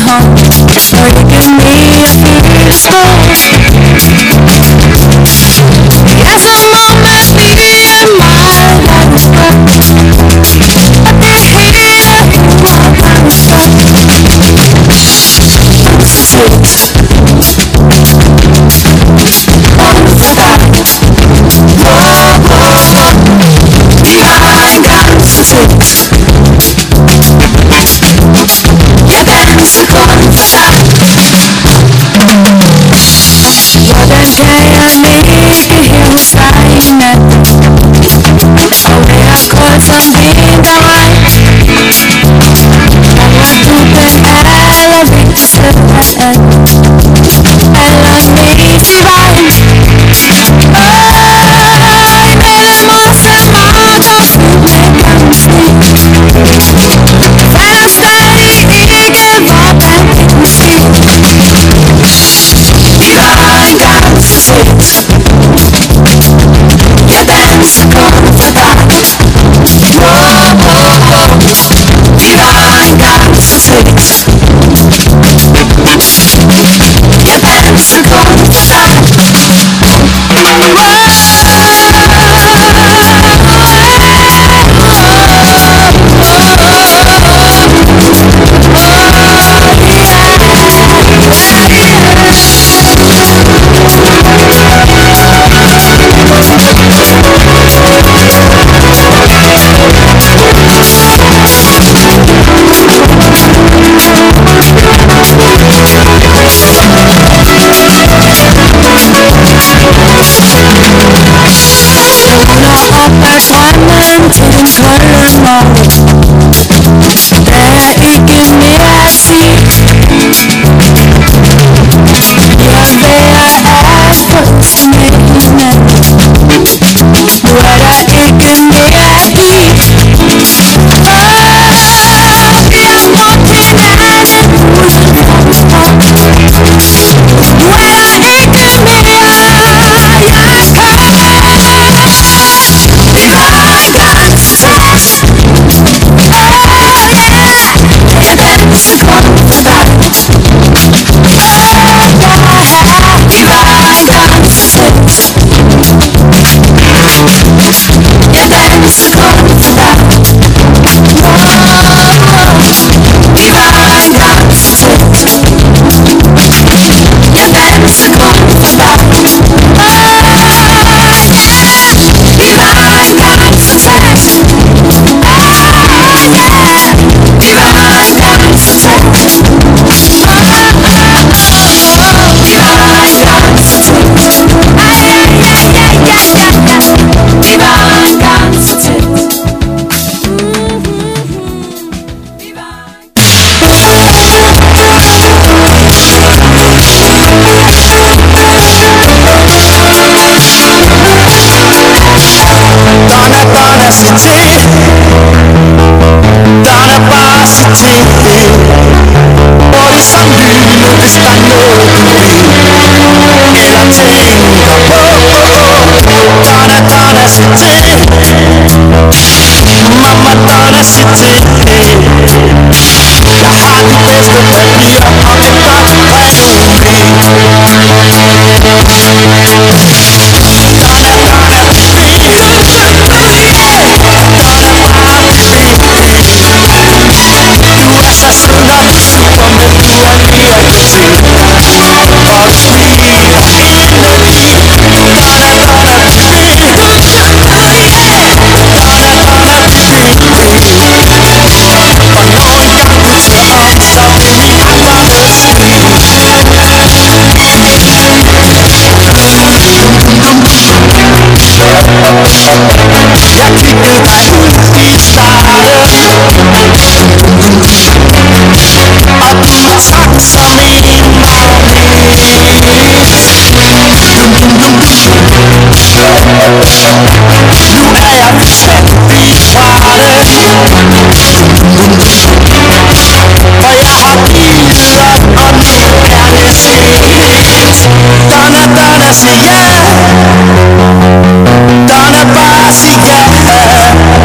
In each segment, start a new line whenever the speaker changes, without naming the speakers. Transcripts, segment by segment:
home. So you give me a few stores. Yes, I'm almost leaving my life, but they hate it while I'm stuck.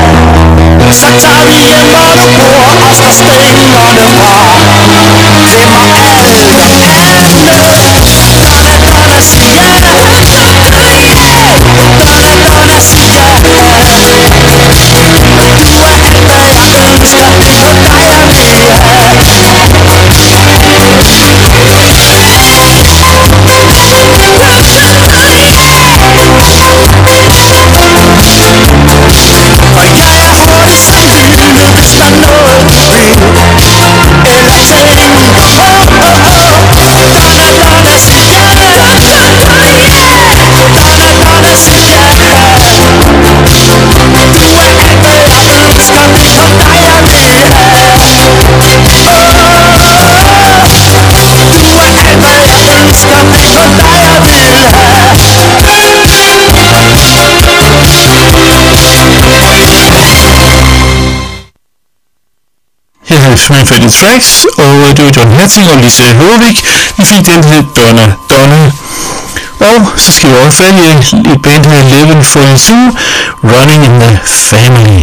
Så tager vi hjem og bor os der sten og det var. Det smage for de tracks, og det var John Hatting og Lisa Høvik. Vi fik den hed Donna Donna. Og så skal vi også fat i et band her 1142, Running in the Family.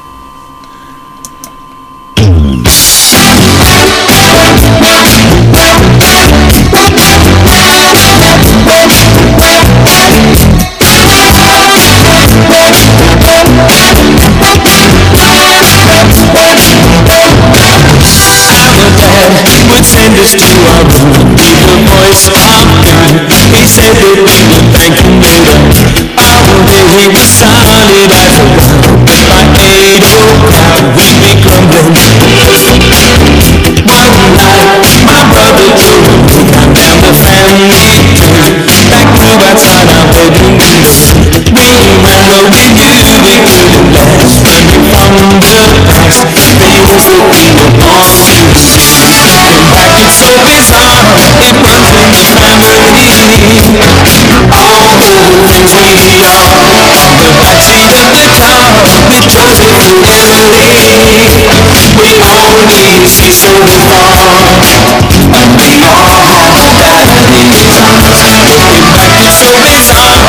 Would send us to our room and leave the voice pumping. He said that we would thank him later. All day he was solid as a rock, but by 8 o'clock we'd be crumbling. One night my brother told me I'm down the family tree, back to outside our bedroom window. We ran what we knew we couldn't last, running from the past, things that we were born to. Back, it's so bizarre, it runs in the family. All the things we are, the backseat of the car with Joseph and Emily. We only see so far, and we all have a daddy. Looking back, it's so bizarre.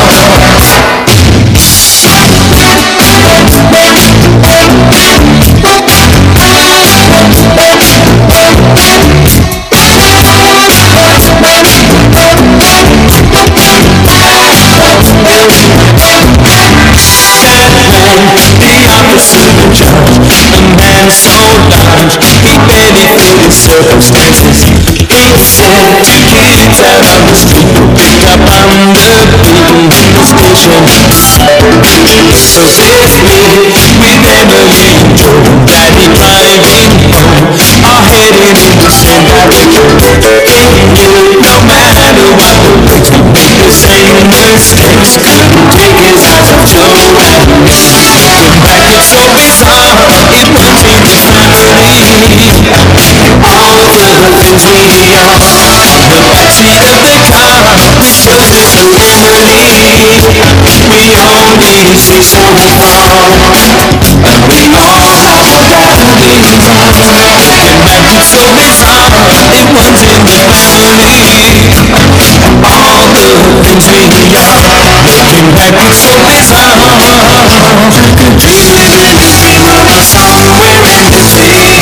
So large, he barely filled his circumstances. He said to kids out on the street, pick up on the beat in his vision. So safely with Emily and Joe, Daddy driving home, all heading in the same direction. He knew no matter what the roads, we'd make the same mistakes. Couldn't take his eyes off Joe and me. Looking back, it's so bizarre, it runs in the family. All the things we are, the backseat of the car with Joseph and Emily. We only see so far, and we all have a daddy. Looking back, it's so bizarre, it runs in the family. All the things we are, looking back, it's so bizarre. Dreaming in the somewhere in between.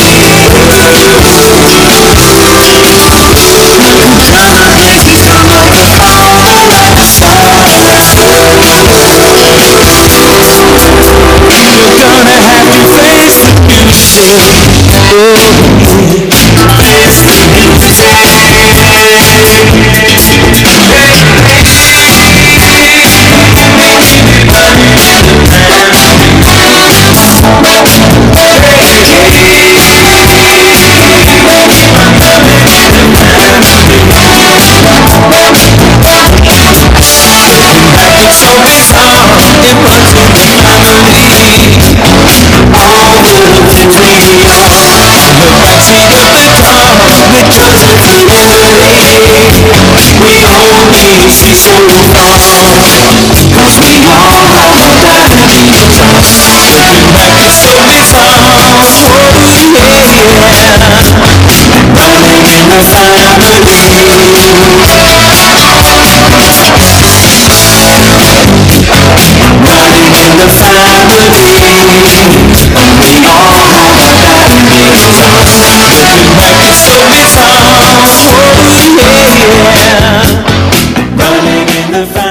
You're gonna have to face the music. Face the so bizarre, it runs in the family. All the things we are, the backseat of the car with Joseph and Emily. We only see so far, cause we all have a daddy. Looking back, it's so bizarre, oh yeah. Running in the family. Running in the family, and we all have a daddy. Looking back, it's so bizarre, oh yeah. Running in the family.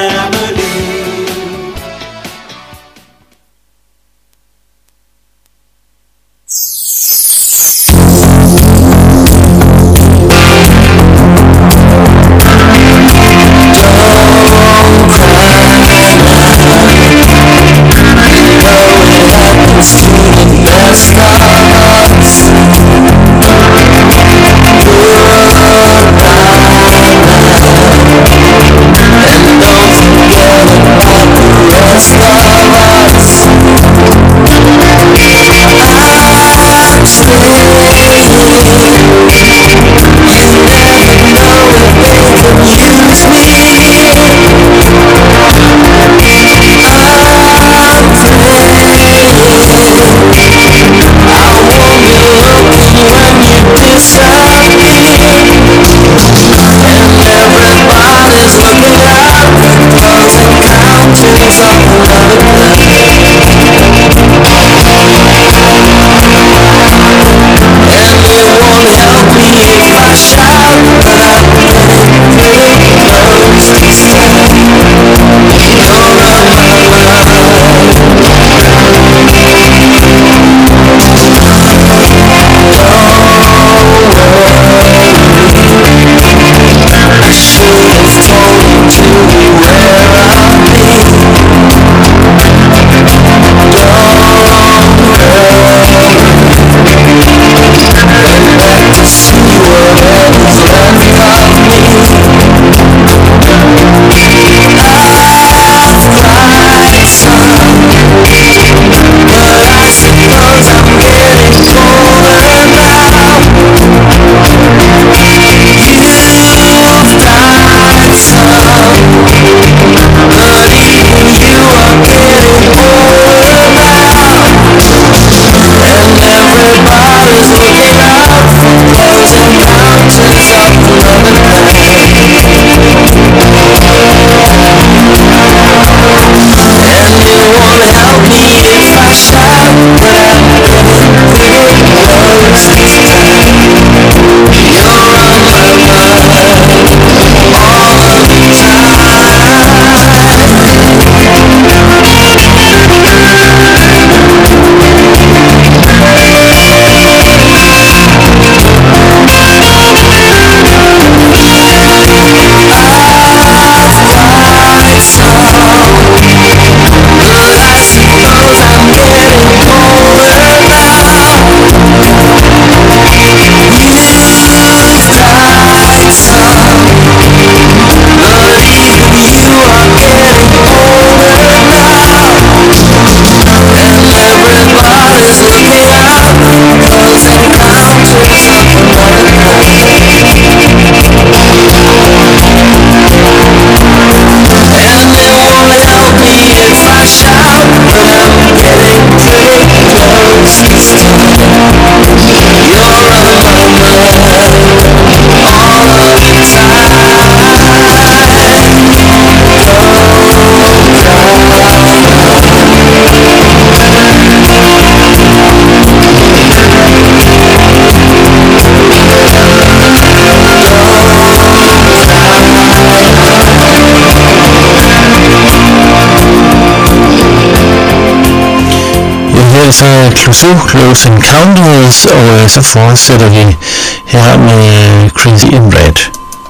her er så Clouseau, Close Encounters, og så fortsætter vi her med Crazy in Red.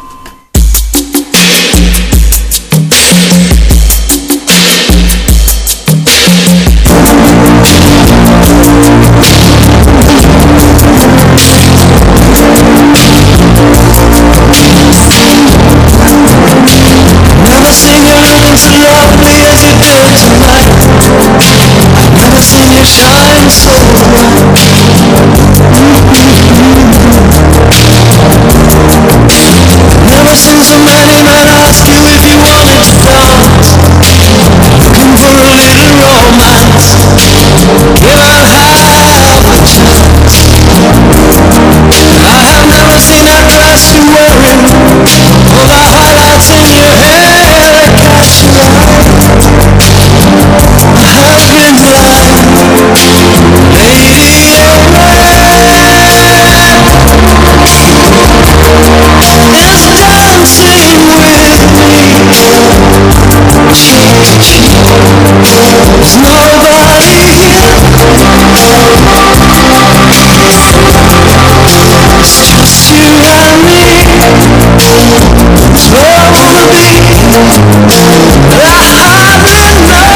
Never seen you looking so lovely as you do tonight. I've never seen you shine so bright. Never seen so many men ask you if you wanted to dance, looking for a little romance. Give out half a chance. I have never seen that dress you're wearing, all the highlights in your hair that catch your eye. I have been blind, lady in red is dancing with me, cheek to cheek. There's nobody here, it's just you and me. It's where I wanna be, but I hardly know.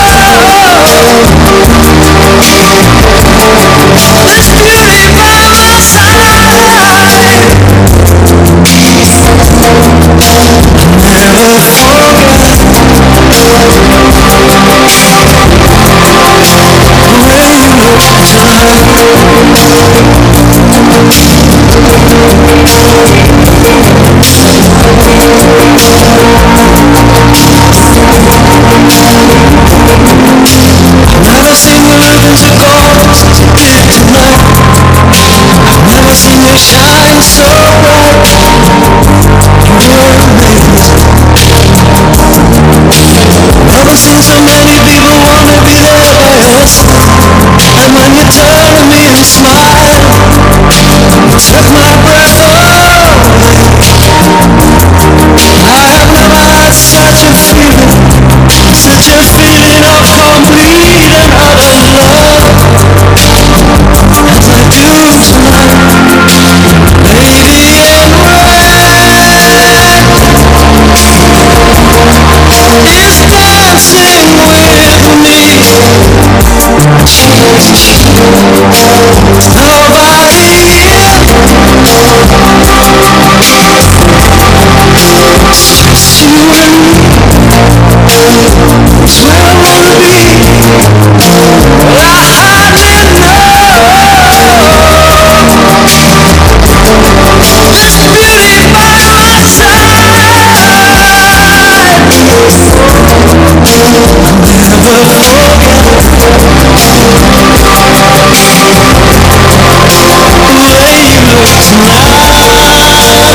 There's beauty by my side, never forget the way you look tonight. Never seen you looking so gorgeous as you did tonight. I've never seen you shine so bright. You're amazing. Never seen so many people wanna be there by your side. And when you turn to me and smile, you took my breath away. I have never had such a feeling, such a feeling of complete and utter love as I do tonight. Lady in red is dancing with me, cheek to cheek. There's nobody here, it's just you and me. It's where I wanna be, but I hardly know. There's beauty by my side, I'll never forget the way you look tonight.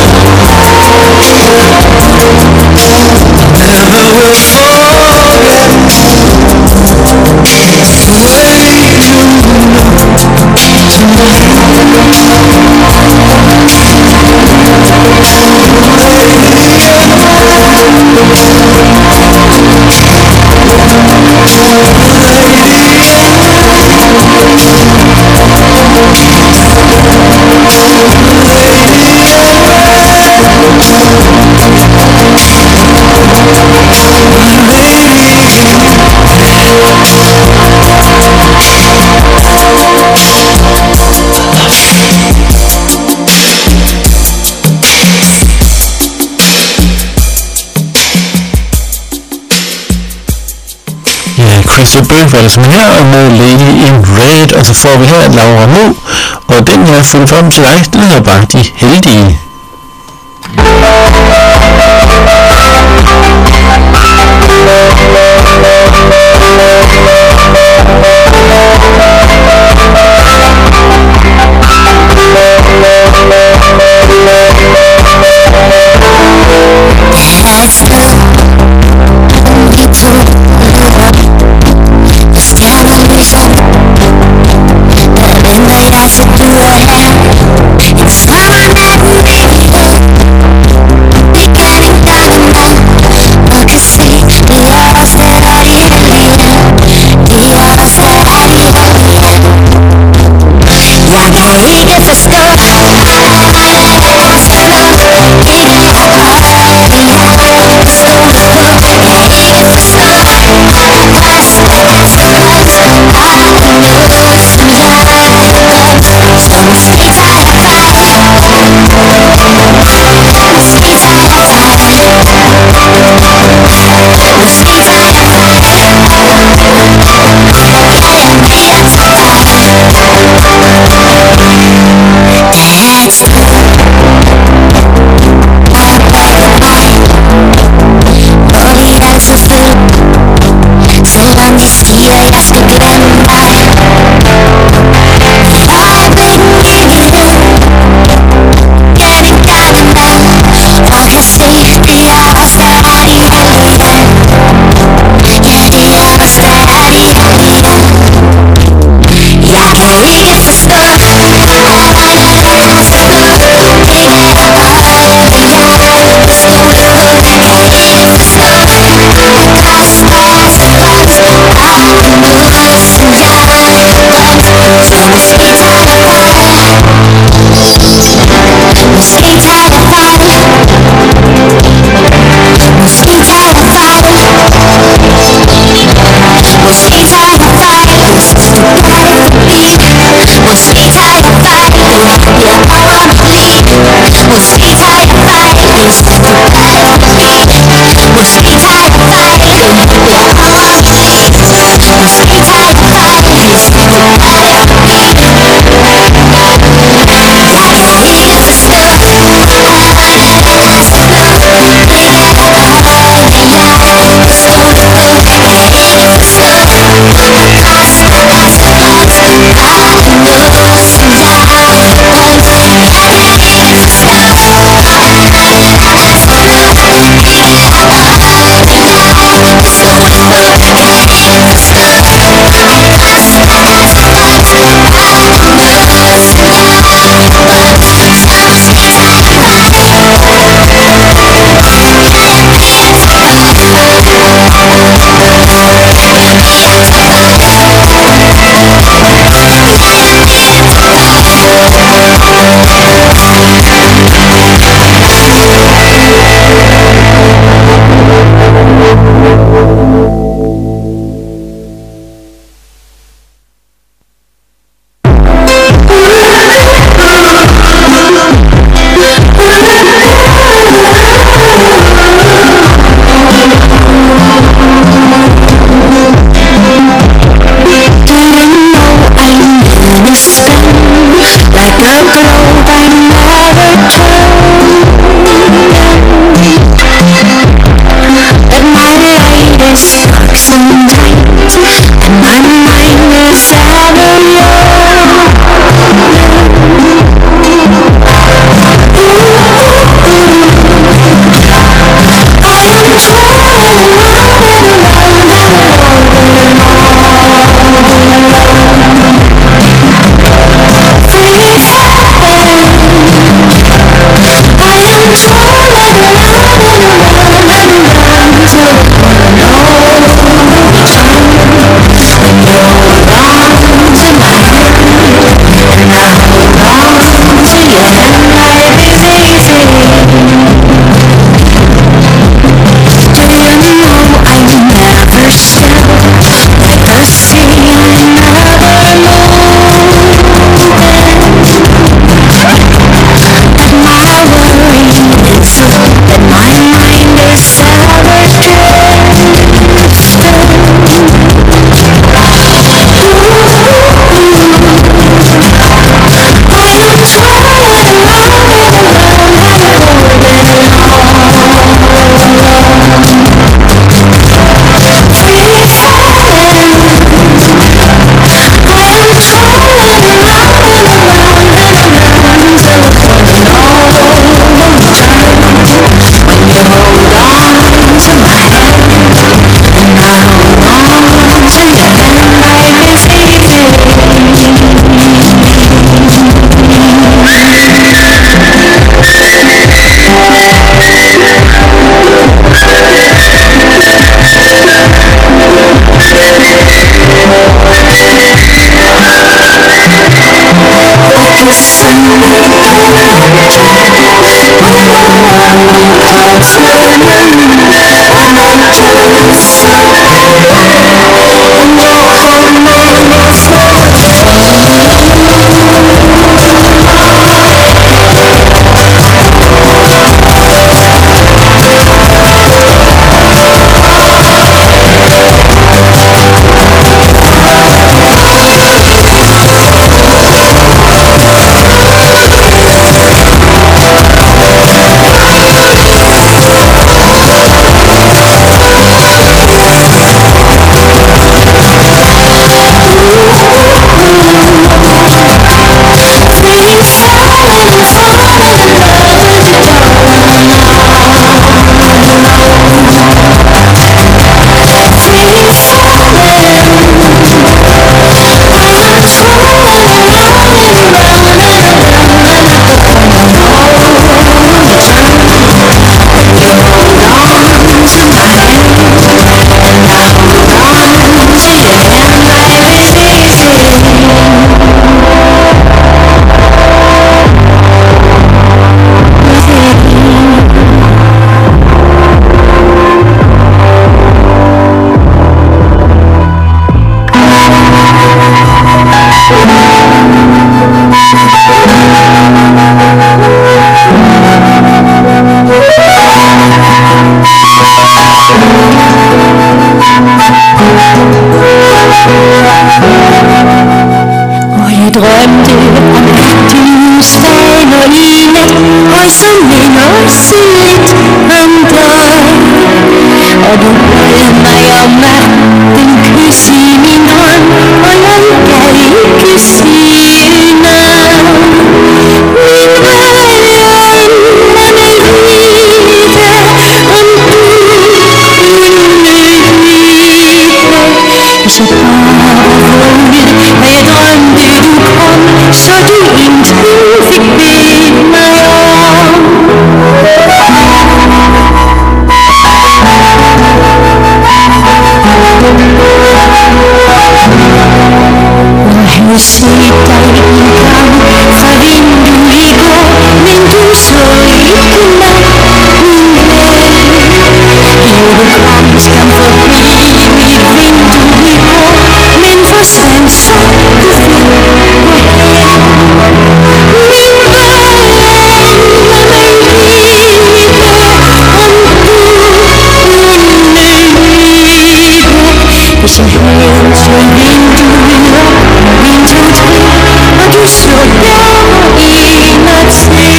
Never will forget the way you look
Crystal Bird var det som her, og med Lady in Red, og så får vi her Laura Mo, og den her fundet frem til dig, den hedder bare De Heldige.
It's Og jeg drømte om dine faner i nat, og så minder os lidt om dig. Og du bad mig om magten kys i min hånd, og jeg kan ikke sige nej. Min egen Margrethe, om du kunne vide, så bare vågnede, og jeg drømte du kom, så du ingenting fik bedt mig om. Jeg havde set dig engang fra vinduet i går, men du så ikke mig, min ven. Jo, du kom skam forbi mit vindue i går, men forsvandt så du fik mig hen. Min ven, så hævde så vinduet op, 1, 2, 3, og du så der en og til.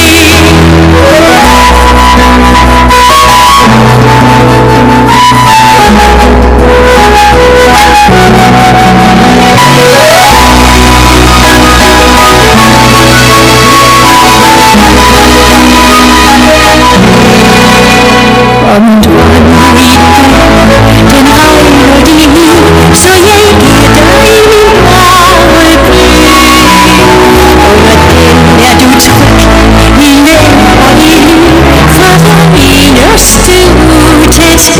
Om du har mig, den regner det nu, så jeg giver dig min paraply. Under den er du tryg, i land og i liv, fra den inderste utæsky.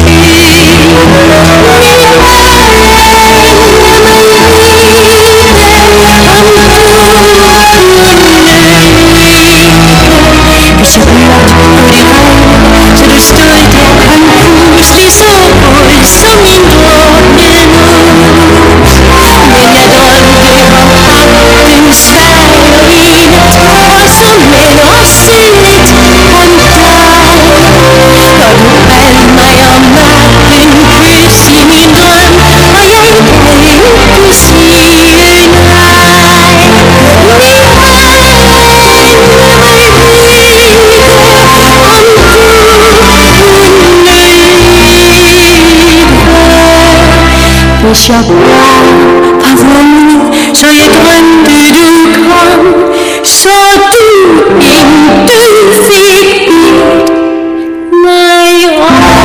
Så blot på det regn, så du stod der konfus, så rød som min druknemus. Men jeg drømte om magtens faner i nat, og så minder os lidt om dig. Og du bad mig om magten kys i min drøm, og jeg kan ikke sige nej. Hvis jeg bare var vågnet, så jeg drømte du kom, så du ikke fik mig om.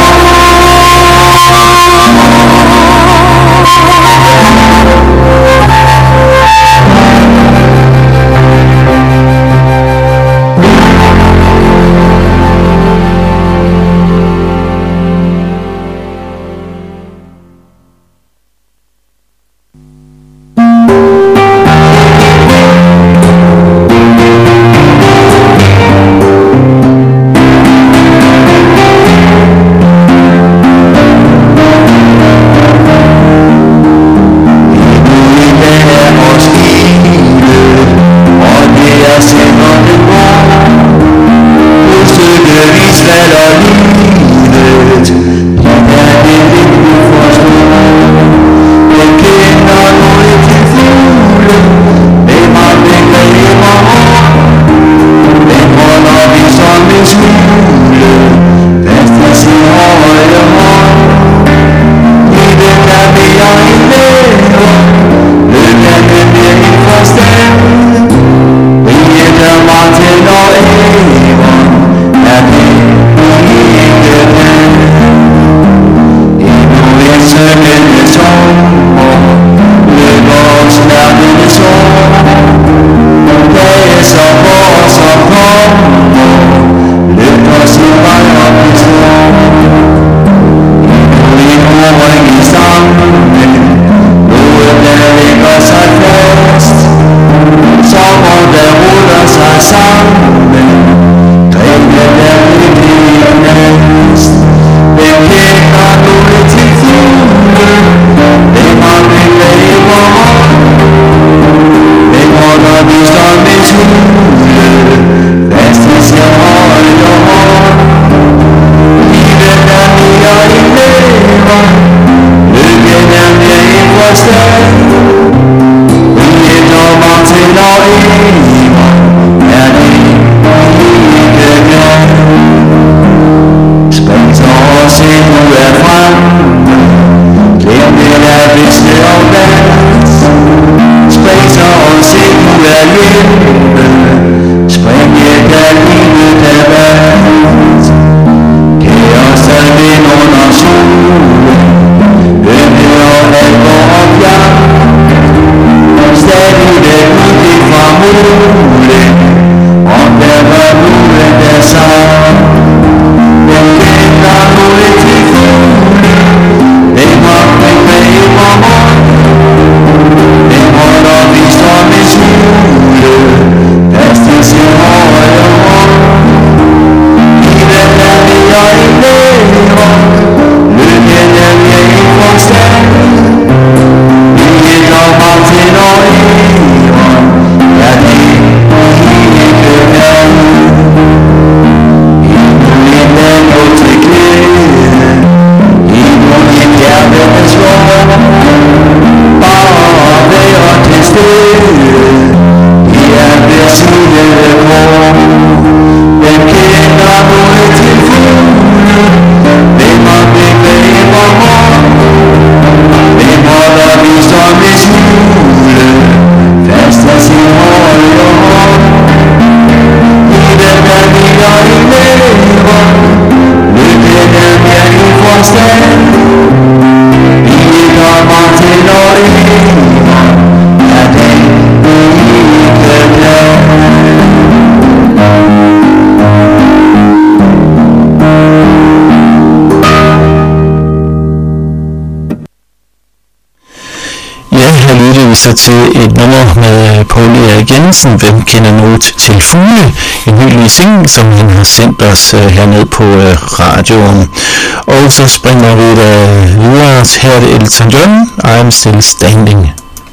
vi så til et nummer med Poul Erik Jensen, Hvem kender noget til fugle? En hyggelig single, som han har sendt os herned på radioen. Og så springer vi videre. Her er det Elton John, I'm Still Standing.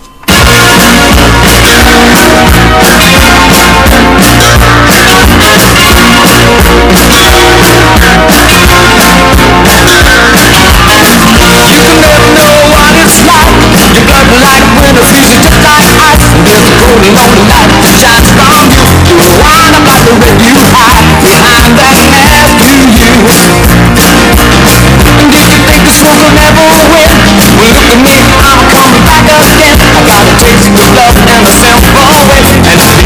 There's a golden lonely light that shines from you. You wind up like the red you hide behind that mask to you. And did you think this one will never win? Well, look at me, I'm coming back again. I got a taste of your love and a simple way. And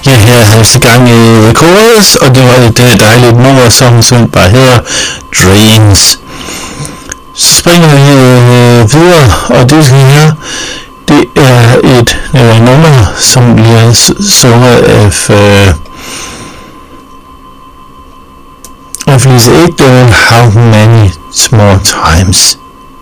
Ja, her havde vi gang i The Chorus, og det var et dejligt nummer, som bare hedder Drains. Så springer vi videre, og det vi skal høre, det er et nummer, som bliver sunget af Lisa Ekdahl, How Many More Times.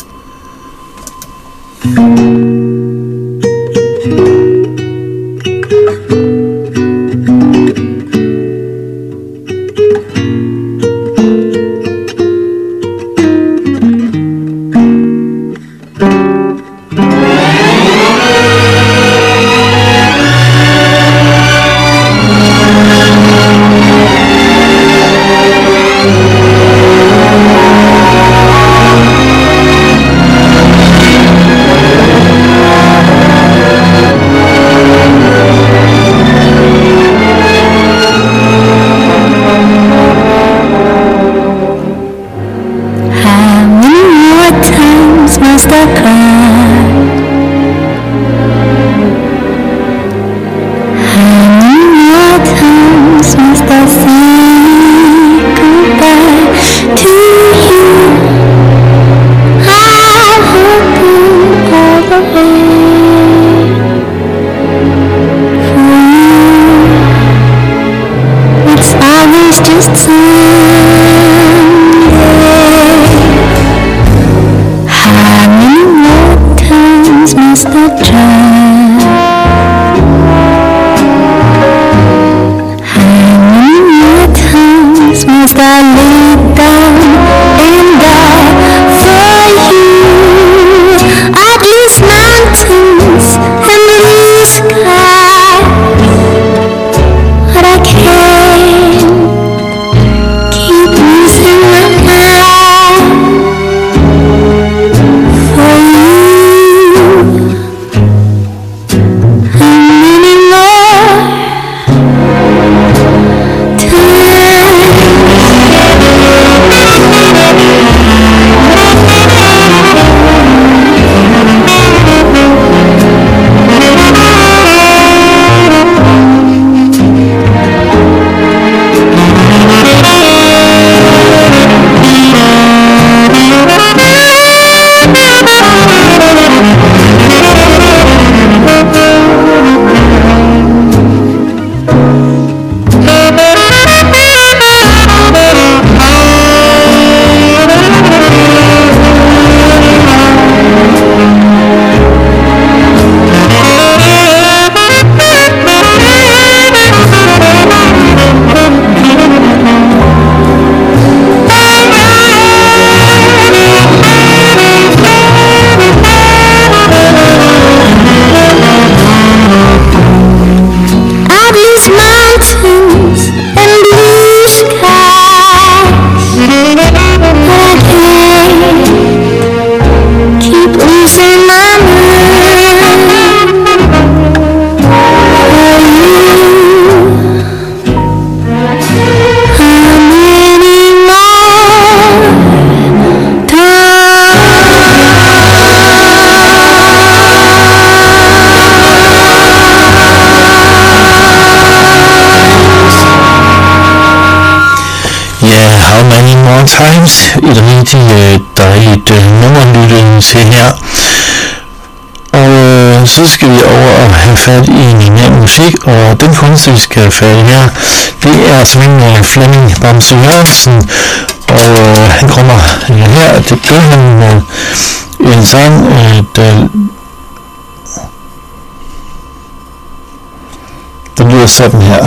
Times, et rigtig dejligt nummerlytte til her. Og så skal vi over og have fat i mere musik, og den kunst, vi skal have fat i her, det er simpelthen Flemming Bamse Jørgensen, og han kommer her, det gør han med en sang, der lyder sådan her.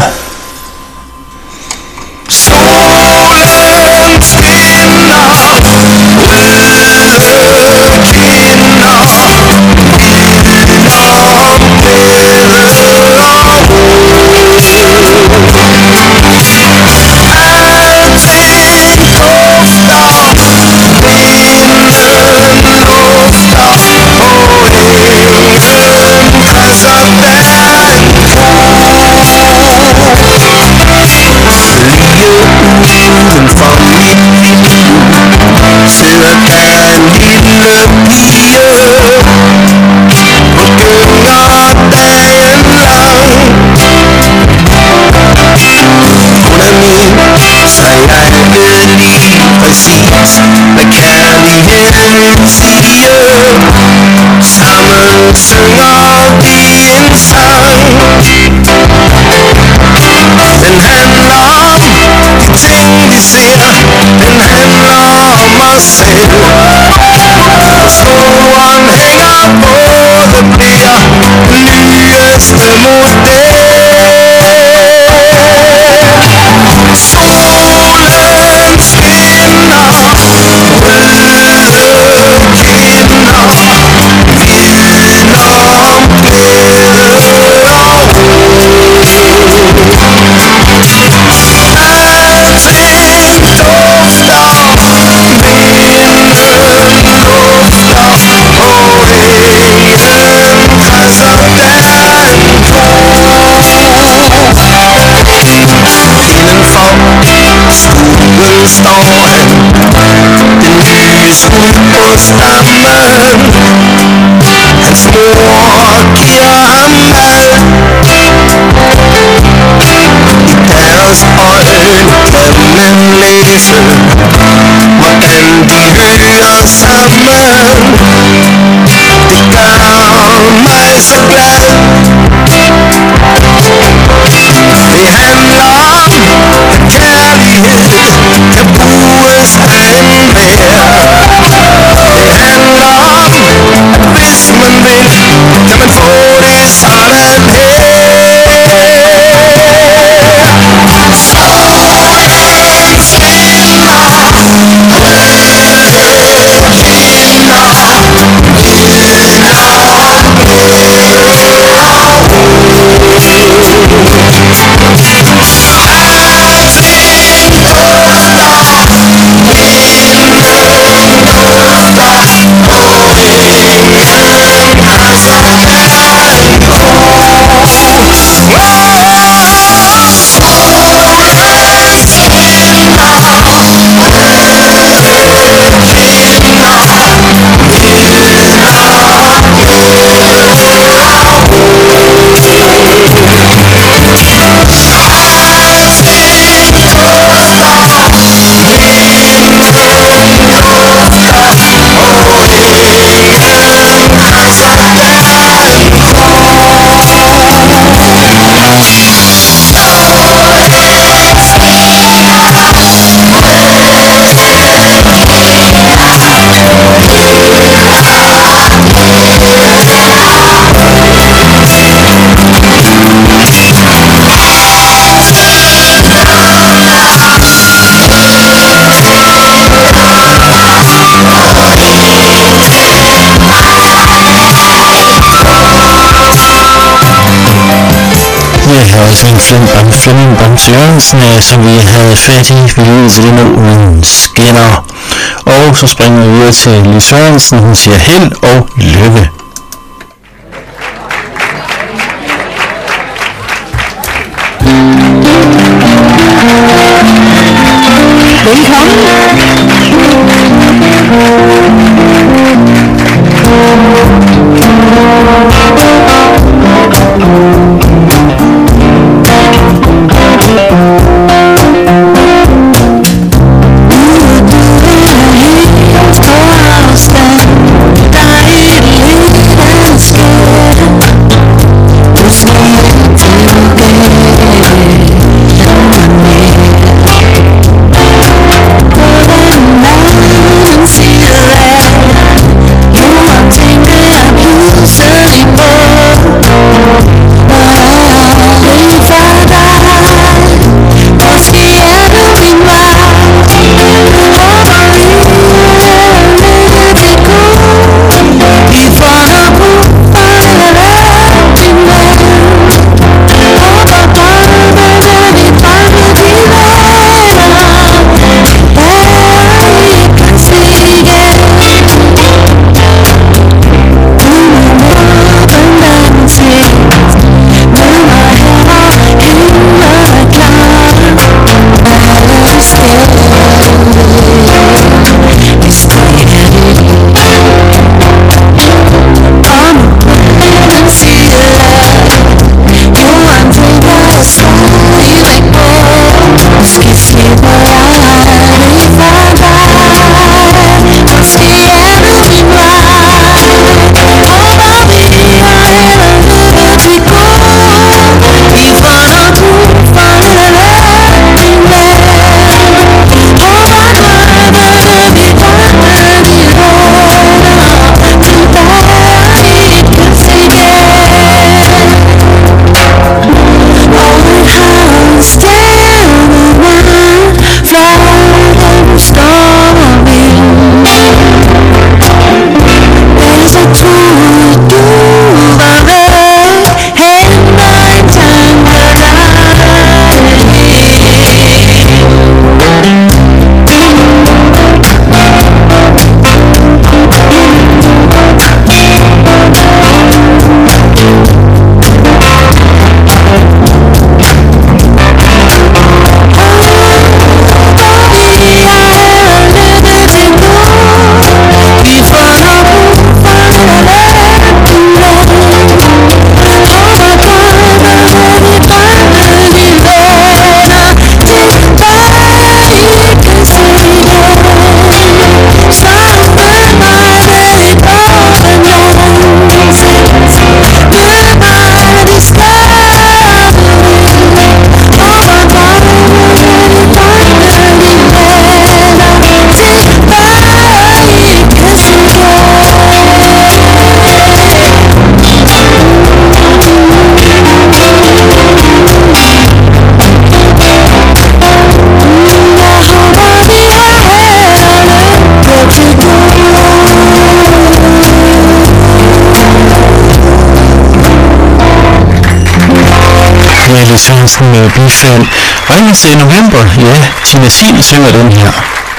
Cause of that bedste model. Solen skinner, røde kinder, vidner om glæde og ro. Alting dufter, vinden lufter, og ingen presser den på. Indenfor stuen står han, den lys hund på stammen. Hans mor giver ham mad. I deres øjne kan man læse, hvordan de hører sammen. Det gør mig så glad. Det handler om, at kærlighed kan bruges af enhver. Det handler om, at hvis man vil, kan man få det sådan her. Solen skinner,
Flemming Bamse Jørgensen, som vi havde fat i. Vi lyder til det nu uden skinner. Og så springer vi videre til Lis Sørensen. Hun siger held og lykke.
Sunny boy.
Helle Sørensen med bifald. Regner sig i november? Ja, Tina Siel synger den her.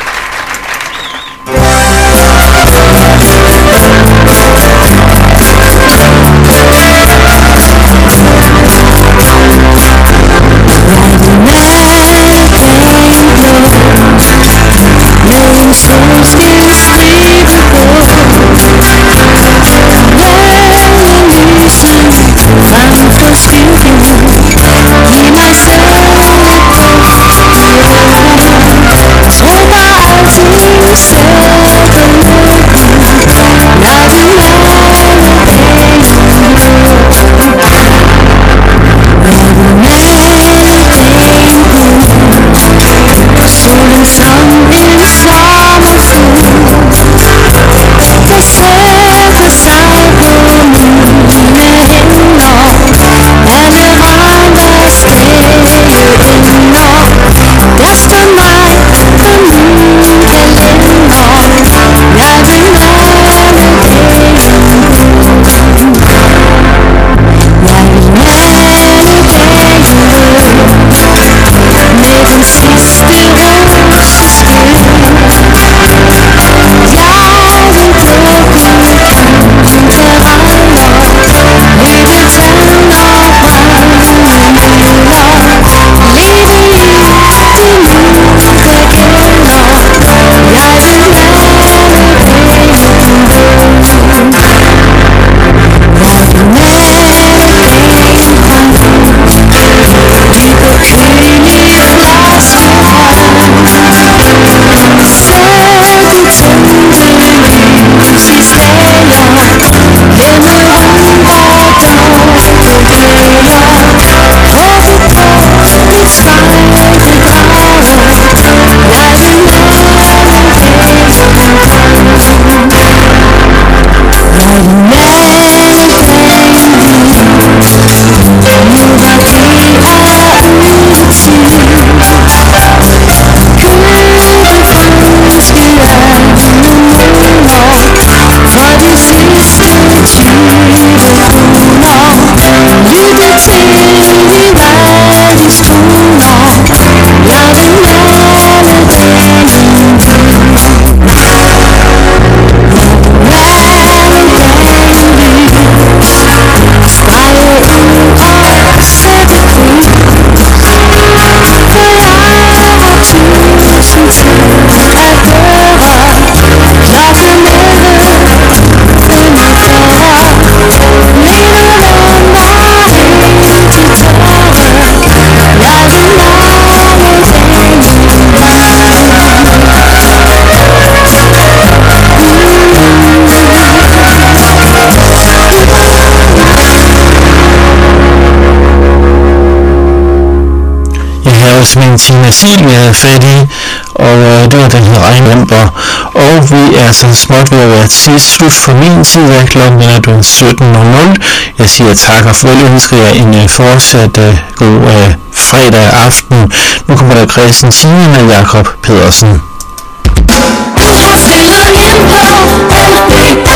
Men Tina Siel, vi havde fat i, og det var den her regnvemper, og vi er så småt ved at være til slut for min tid af klokken, er du 17.00. Jeg siger tak og farvel, ønsker jer en fortsat god fredag aften. Nu kommer der Christian Simen og Jakob Pedersen.